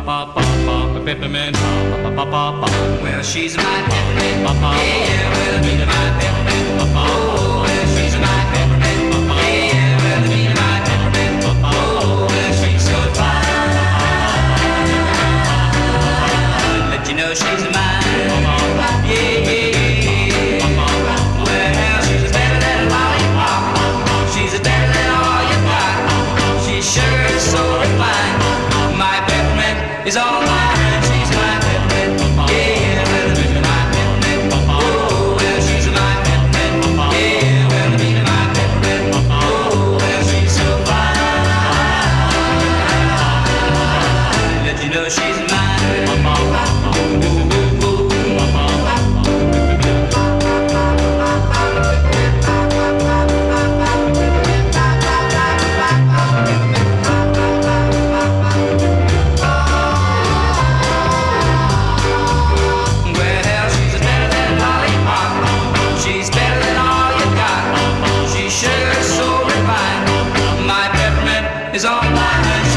Peppermint. Well, she's my peppermint. Yeah, well, I mean my peppermint. Oh, well, she's my peppermint. Yeah, well, I mean my peppermint. Oh, well, she's so fine. Let you know she's mine. Yeah, yeah, yeah. Well, she's better than a lollipop. She's better than all you got. She sure is so refined. My peppermint is all mine. Is all mine.